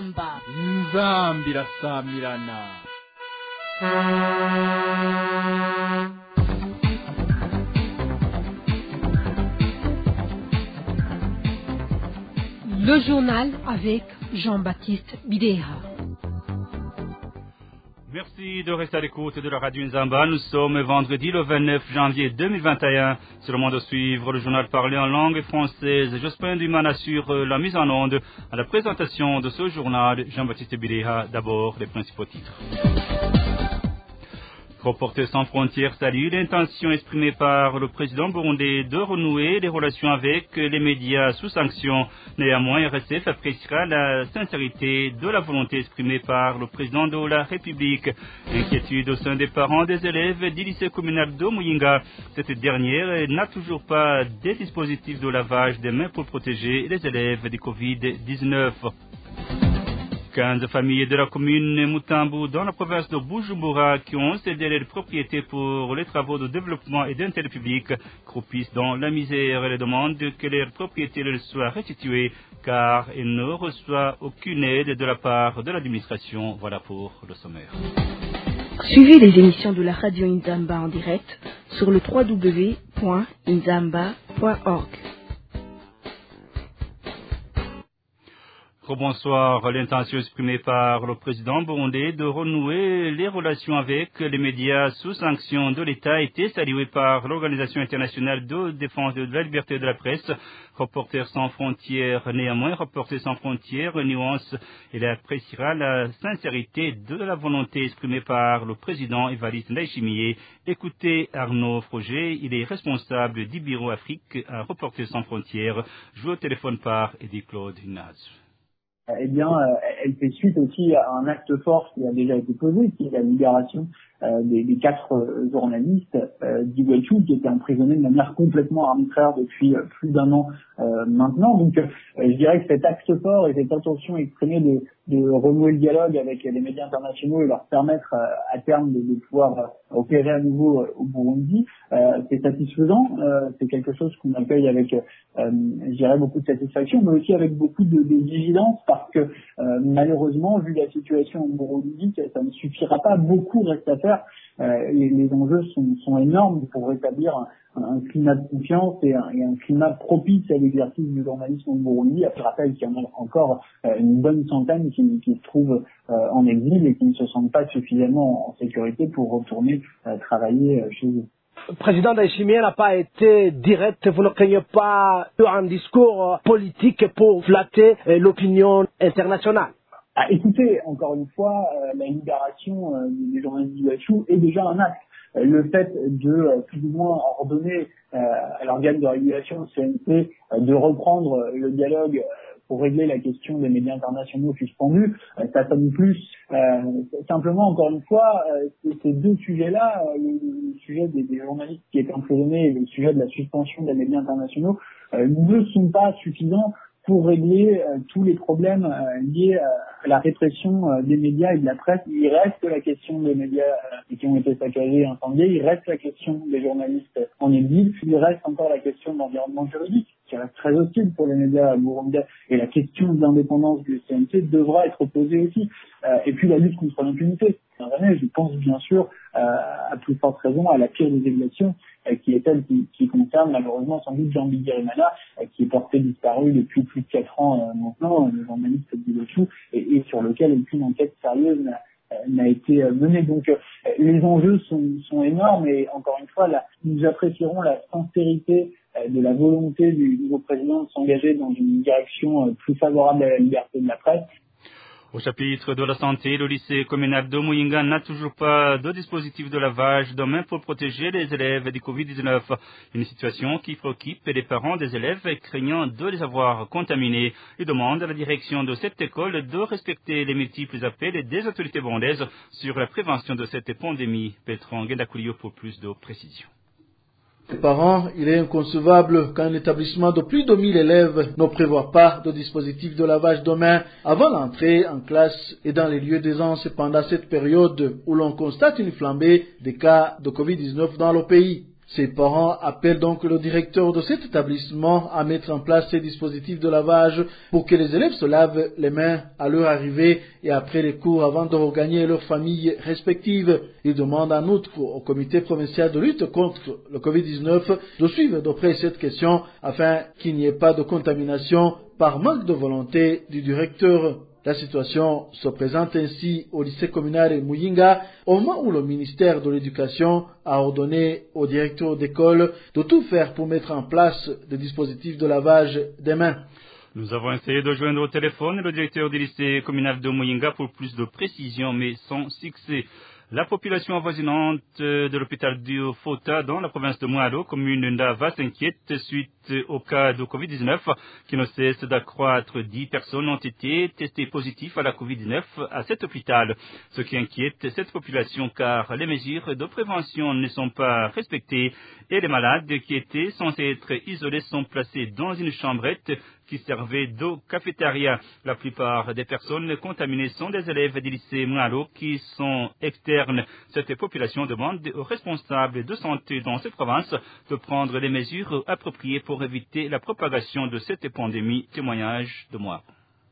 inzamba irasamirana. Le journal avec Jean-Baptiste Bidéha. Merci de rester à l'écoute de la radio Nzamba. Nous sommes vendredi le 29 janvier 2021. C'est le moment de suivre le journal parlé en langue française. Jospin Duman assure la mise en onde à la présentation de ce journal. Jean-Baptiste Bidéha, d'abord les principaux titres. Reporters sans frontières salue l'intention exprimée par le président burundais de renouer les relations avec les médias sous sanction. Néanmoins, RSF appréciera la sincérité de la volonté exprimée par le président de la République. Inquiétude au sein des parents des élèves du lycée communal de Muyinga. Cette dernière n'a toujours pas des dispositifs de lavage des mains pour protéger les élèves du Covid-19. 15 familles de la commune Mutambu dans la province de Bujumbura qui ont cédé les propriétés pour les travaux de développement et d'intérêt public croupissent dans la misère et demandent que leurs propriétés leur soient restituées car ils ne reçoivent aucune aide de la part de l'administration. Voilà pour le sommaire. Suivez les émissions de la radio Nzamba en direct sur le www.nzamba.org. Bonsoir. L'intention exprimée par le président burundais de renouer les relations avec les médias sous sanction de l'État a été saluée par l'Organisation internationale de défense de la liberté de la presse, Reporters sans frontières. Néanmoins, Reporters sans frontières nuance et appréciera la sincérité de la volonté exprimée par le président Evariste Ndayishimiye. Écoutez Arnaud Froger, il est responsable du bureau Afrique à Reporters sans frontières, joué au téléphone par Edith Claude Naz. Eh bien, elle fait suite aussi à un acte fort qui a déjà été posé, qui est la libération des 4 journalistes d'Iguachu qui étaient emprisonnés de manière complètement arbitraire depuis plus d'1 an maintenant. Donc, je dirais que cet acte fort et cette intention exprimée de renouer le dialogue avec les médias internationaux et leur permettre à terme de pouvoir opérer à nouveau au Burundi, c'est satisfaisant. C'est quelque chose qu'on accueille avec, je dirais, beaucoup de satisfaction, mais aussi avec beaucoup de vigilance parce que malheureusement, vu la situation au Burundi, ça ne suffira pas. Beaucoup reste à faire. Les enjeux sont énormes pour rétablir un climat de confiance et un climat propice à l'exercice du journalisme au Burundi. Je rappelle qu'il y en a encore une bonne centaine qui se trouvent en exil et qui ne se sentent pas suffisamment en sécurité pour retourner travailler chez eux. Le président Ndayishimiye n'a pas été direct, vous ne craignez pas un discours politique pour flatter l'opinion internationale? Écoutez, encore une fois, la libération des journalistes d'Iguachu est déjà un acte. Le fait de plus ou moins ordonner à l'organe de régulation, le CNC, de reprendre le dialogue pour régler la question des médias internationaux suspendus, ça sonne plus. Simplement, encore une fois, ces 2 sujets-là, le sujet des journalistes qui étaient emprisonnés et le sujet de la suspension des médias internationaux, ne sont pas suffisants pour régler tous les problèmes liés à la répression des médias et de la presse. Il reste la question des médias qui ont été saccagés et incendiés, il reste la question des journalistes en exil, il reste encore la question de l'environnement juridique, qui reste très hostile pour les médias burundais, et la question de l'indépendance du CNC devra être posée aussi. Et puis la lutte contre l'impunité. Je pense bien sûr, à plus forte raison, à la pire des exactions, qui est celle qui concerne malheureusement sans doute Jean Bigirimana, qui est porté disparu depuis plus de 4 ans maintenant, le journaliste d'Iguachu, et sur lequel aucune enquête sérieuse n'a été menée. Donc les enjeux sont énormes et encore une fois, nous apprécierons la sincérité de la volonté du nouveau président de s'engager dans une direction plus favorable à la liberté de la presse. Au chapitre de la santé, le lycée communal de Muyinga n'a toujours pas de dispositif de lavage de mains pour protéger les élèves du Covid-19. Une situation qui préoccupe les parents des élèves craignant de les avoir contaminés. Ils demandent à la direction de cette école de respecter les multiples appels des autorités burundaises sur la prévention de cette pandémie. Petron Gendakulio pour plus de précisions. Les parents, il est inconcevable qu'un établissement de plus de 1000 élèves ne prévoit pas de dispositif de lavage de mains avant l'entrée en classe et dans les lieux d'aisance pendant cette période où l'on constate une flambée des cas de Covid-19 dans le pays. Ses parents appellent donc le directeur de cet établissement à mettre en place ces dispositifs de lavage pour que les élèves se lavent les mains à leur arrivée et après les cours avant de regagner leurs familles respectives. Ils demandent en outre au comité provincial de lutte contre le Covid-19 de suivre de près cette question afin qu'il n'y ait pas de contamination par manque de volonté du directeur. La situation se présente ainsi au lycée communal Muyinga au moment où le ministère de l'Éducation a ordonné au directeur d'école de tout faire pour mettre en place des dispositifs de lavage des mains. Nous avons essayé de joindre au téléphone le directeur du lycée communal de Muyinga pour plus de précision, mais sans succès. La population avoisinante de l'hôpital du Fota dans la province de Mwaro, commune d'Ava, s'inquiète suite au cas de Covid-19 qui ne cesse d'accroître. 10 personnes ont été testées positives à la Covid-19 à cet hôpital. Ce qui inquiète cette population car les mesures de prévention ne sont pas respectées et les malades qui étaient censés être isolés sont placés dans une chambrette qui servait de cafétéria. La plupart des personnes contaminées sont des élèves du lycée Mwaro qui sont externes. Cette population demande aux responsables de santé dans cette province de prendre les mesures appropriées pour éviter la propagation de cette pandémie. Témoignage de moi.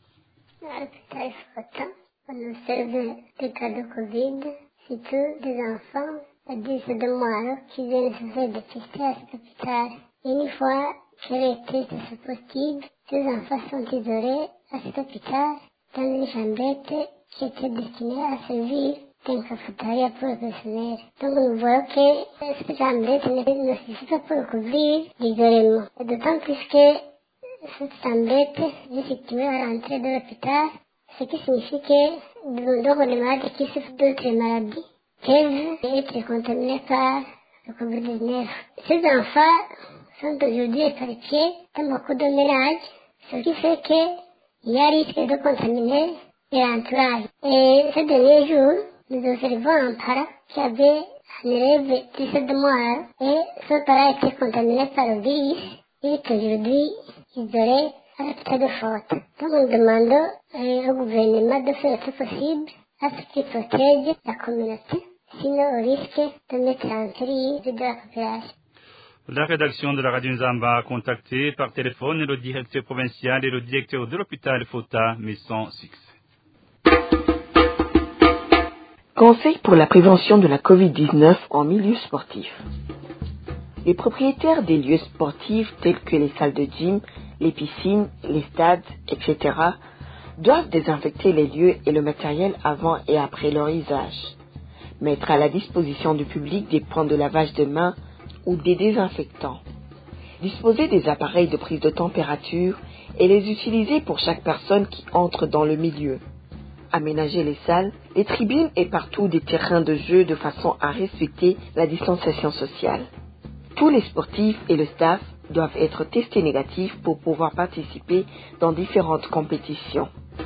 À l'hôpital Fota, on observe des cas de Covid, surtout des enfants à 10 de Mwaro qui viennent se faire dépister à cet hôpital. Une fois que les tests sont possibles, ces enfants sont isolés à cet hôpital dans une chambrette qui était destinée à servir d'un cafétéria pour le personnel. Donc nous voyons que cette chambrette ne suffit pas pour couvrir l'isolement. Et d'autant plus que cette chambrette est située à l'entrée de l'hôpital, ce qui signifie que donc les malades qui souffrent d'autres maladies peuvent être contaminés par le Covid-19. Ces enfants sont aujourd'hui éparpillés dans beaucoup de ménages, ce qui fait qu'il y a risque de contaminer l'entourage. Et ces derniers jours, nous observons un parent qui avait un élève 17 de mois et son parent a été contaminé par le virus et est aujourd'hui isolé à l'hôpital de Fota. Donc nous demandons au gouvernement de faire tout possible à ce qu'il protège la communauté, sinon au risque de mettre en péril de la population. La rédaction de la Radio Nzamba a contacté par téléphone le directeur provincial et le directeur de l'hôpital Fota, mais sans succès. Conseil pour la prévention de la Covid-19 en milieu sportif. Les propriétaires des lieux sportifs tels que les salles de gym, les piscines, les stades, etc. doivent désinfecter les lieux et le matériel avant et après leur usage. Mettre à la disposition du public des points de lavage de mains ou des désinfectants. Disposer des appareils de prise de température et les utiliser pour chaque personne qui entre dans le milieu. Aménager les salles, les tribunes et partout des terrains de jeu de façon à respecter la distanciation sociale. Tous les sportifs et le staff doivent être testés négatifs pour pouvoir participer dans différentes compétitions.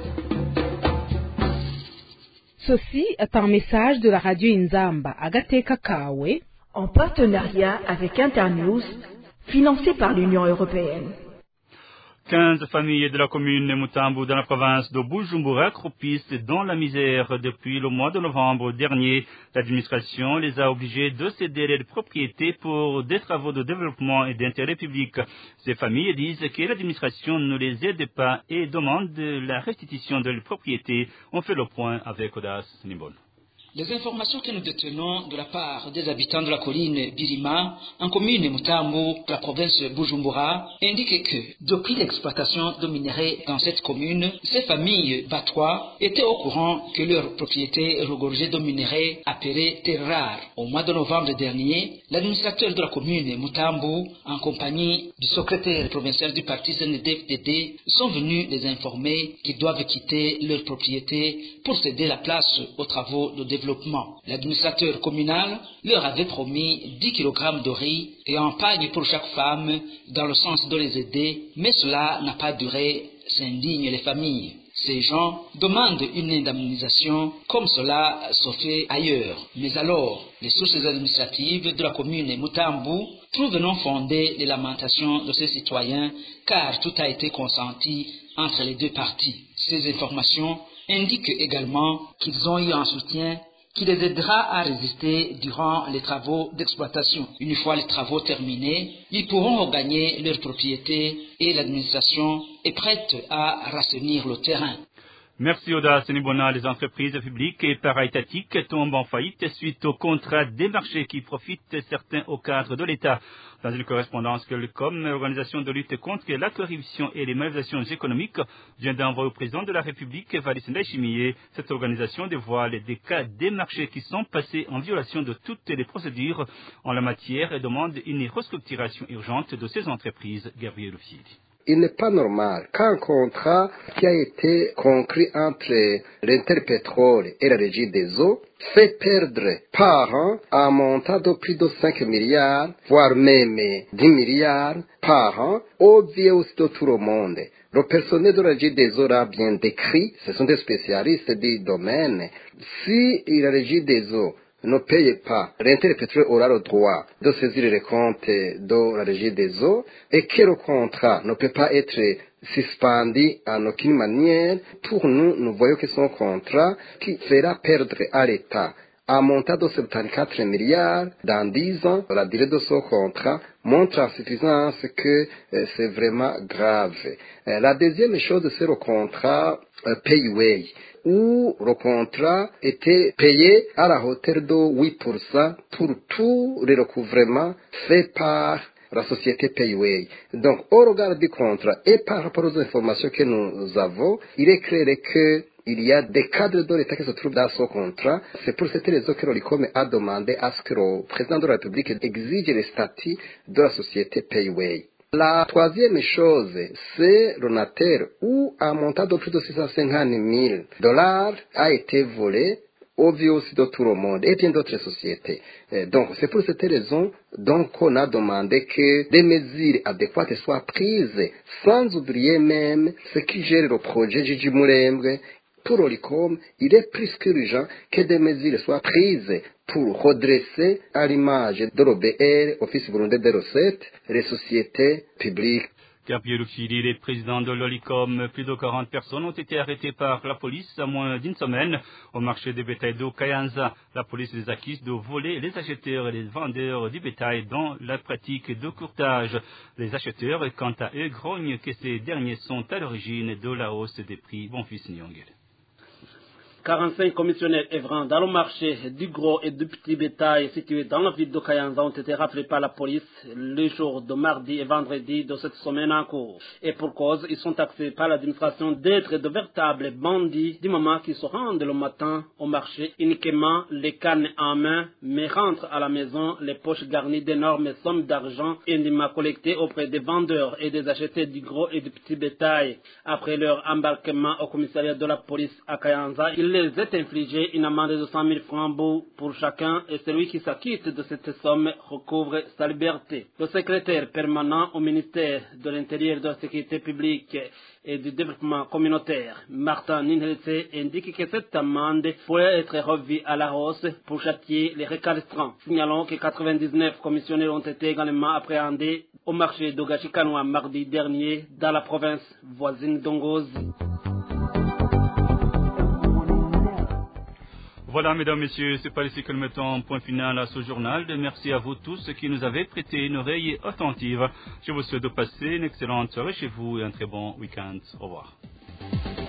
Ceci est un message de la radio Inzamba Agateka Kawe, en partenariat avec Internews, financé par l'Union européenne. 15 familles de la commune de Mutambu dans la province de Bujumbura croupissent dans la misère depuis le mois de novembre dernier. L'administration les a obligés de céder les propriétés pour des travaux de développement et d'intérêt public. Ces familles disent que l'administration ne les aide pas et demandent la restitution de leurs propriétés. On fait le point avec Odas Nimbon. Les informations que nous détenons de la part des habitants de la colline Birima, en commune Mutambu, de la province de Bujumbura, indiquent que, depuis l'exploitation de minerais dans cette commune, ces familles batois étaient au courant que leur propriété regorgeait de minerais appelés terres rares. Au mois de novembre dernier, l'administrateur de la commune Mutambu, en compagnie du secrétaire provincial du parti CNDD-FDD, sont venus les informer qu'ils doivent quitter leur propriété pour céder la place aux travaux de développement. L'administrateur communal leur avait promis 10 kg de riz et un pagne pour chaque femme dans le sens de les aider, mais cela n'a pas duré, s'indignent les familles. Ces gens demandent une indemnisation comme cela se fait ailleurs. Mais alors, les sources administratives de la commune Mutambu trouvent non fondées les lamentations de ces citoyens car tout a été consenti entre les deux parties. Ces informations indiquent également qu'ils ont eu un soutien qui les aidera à résister durant les travaux d'exploitation. Une fois les travaux terminés, ils pourront regagner leur propriété et l'administration est prête à rassainir le terrain. Merci Oda Senibona. Les entreprises publiques et para-étatiques tombent en faillite suite au contrat des marchés qui profitent certains au cadre de l'État. Dans une correspondance que l'UCOM, l'organisation de lutte contre la corruption et les malversations économiques, vient d'envoyer au président de la République, Evariste Ndayishimiye, cette organisation dévoile des cas des marchés qui sont passés en violation de toutes les procédures en la matière et demande une restructuration urgente de ces entreprises. Gabriel Rufsidi. Il n'est pas normal qu'un contrat qui a été conclu entre l'Interpétrole et la Régie des eaux fait perdre par an un montant de plus de 5 milliards, voire même 10 milliards par an, aux vieux de tout le monde. Le personnel de la Régie des eaux l'a bien décrit, ce sont des spécialistes du domaine. Si la Régie des eaux ne paye pas, l'Interpétrole aura le droit de saisir les comptes de la Régie des eaux et que le contrat ne peut pas être suspendu en aucune manière. Pour nous, nous voyons que son contrat qui fera perdre à l'État un montant de 74 milliards dans 10 ans. La durée de ce contrat montre en suffisance que c'est vraiment grave. La deuxième chose, c'est le contrat Payway, où le contrat était payé à la hauteur de 8% pour tout le recouvrement fait par la société Payway. Donc, au regard du contrat et par rapport aux informations que nous avons, il est clair qu'il y a des cadres de l'État qui se trouvent dans ce contrat. C'est pour cette raison que l'OLICOM a demandé à ce que le président de la République exige les statuts de la société Payway. La troisième chose, c'est le notaire où un montant de plus de 650 000 $ a été volé au vu aussi de tout le monde et bien d'autres sociétés. Donc, c'est pour cette raison qu'on a demandé que des mesures adéquates soient prises, sans oublier même ce qui gère le projet Gigi Murembwe. Pour l'OLICOM, il est plus qu'urgent que des mesures soient prises pour redresser à l'image de l'OBR, Office burundais des recettes, les sociétés publiques. Gabriel Rufsidi, les présidents de l'OLICOM, plus de 40 personnes ont été arrêtées par la police à moins d'une semaine au marché des bétail d'eau Kayanza. La police les accuse de voler les acheteurs et les vendeurs du bétail dans la pratique de courtage. Les acheteurs, quant à eux, grognent que ces derniers sont à l'origine de la hausse des prix. Bon fils Nyongel. 45 commissionnaires œuvrant dans le marché du gros et du petit bétail situé dans la ville de Kayanza ont été rappelés par la police les jours de mardi et vendredi de cette semaine en cours. Et pour cause, ils sont taxés par l'administration d'être de véritables bandits du moment qu'ils se rendent le matin au marché uniquement les cannes en main, mais rentrent à la maison les poches garnies d'énormes sommes d'argent indûment collectées auprès des vendeurs et des acheteurs du gros et du petit bétail. Après leur embarquement au commissariat de la police à Kayanza, il les est infligé une amende de 100 000 francs pour chacun et celui qui s'acquitte de cette somme recouvre sa liberté. Le secrétaire permanent au ministère de l'Intérieur, de la Sécurité publique et du développement communautaire, Martin Ninhelse, indique que cette amende pourrait être revue à la hausse pour châtier les récalcitrants. Signalons que 99 commissionnaires ont été également appréhendés au marché de Gachikanoa mardi dernier dans la province voisine d'Ongozi. Voilà, mesdames, messieurs, c'est par ici que nous mettons point final à ce journal. Merci à vous tous qui nous avez prêté une oreille attentive. Je vous souhaite de passer une excellente soirée chez vous et un très bon week-end. Au revoir.